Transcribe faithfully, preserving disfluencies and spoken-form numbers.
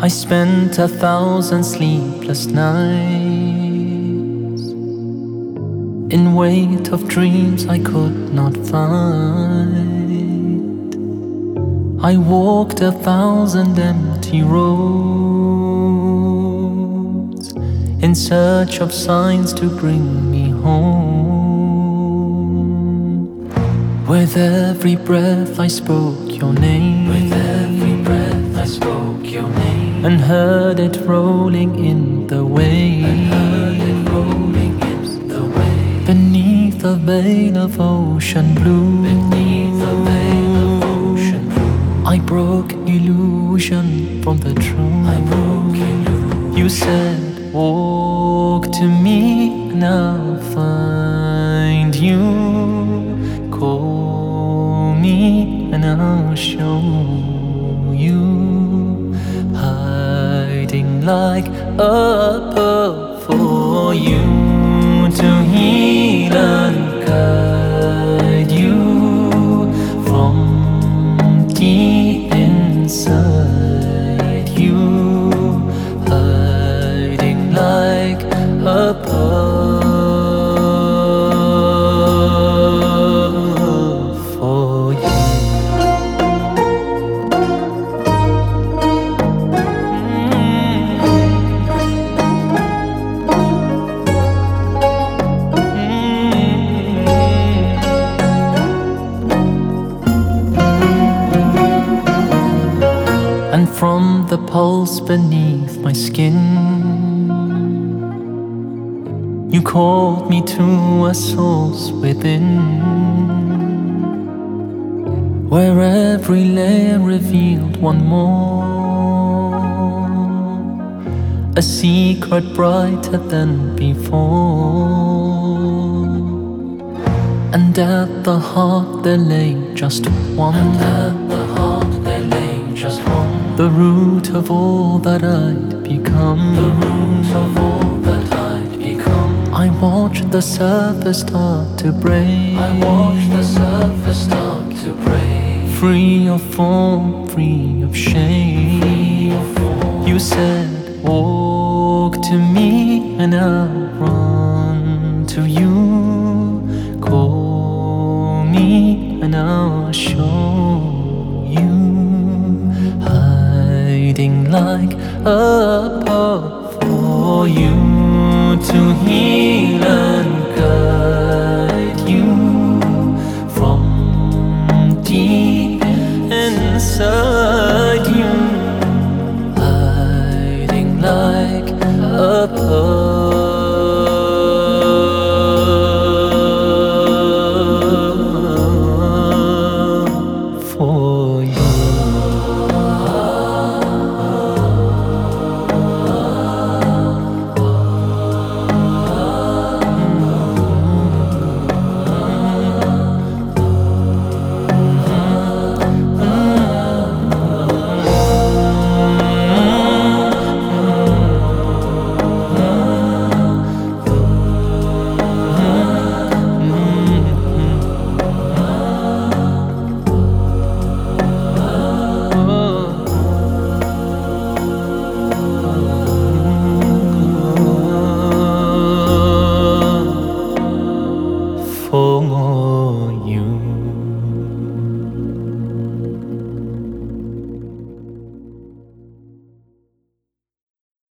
I spent a thousand sleepless nights in wait of dreams I could not find. I walked a thousand empty roads in search of signs to bring me home. With every breath I spoke your name. With every breath I spoke your name, and heard it rolling in the waves. and heard it rolling in the waves. Beneath a veil of ocean blue, Beneath a veil of ocean blue, I broke illusion from the truth. I broke illusion. You said, walk to me and I'll find you. Call me and I'll show you. Hiding like a pearl for you to heal and guide you from deep inside you. Hiding like a pearl for you. And from the pulse beneath my skin, you called me to a source within, where every layer revealed one more, a secret brighter than before. And at the heart there lay just one, And at the heart there lay just one, the root of all that I'd become. the root of all that I'd become. I watched the surface start to break, I watched the surface start to break, free of form, free of shame. free of form. You said, walk to me and I'll run to you. Call me and I'll show you. Hiding like a pearl for you to heal and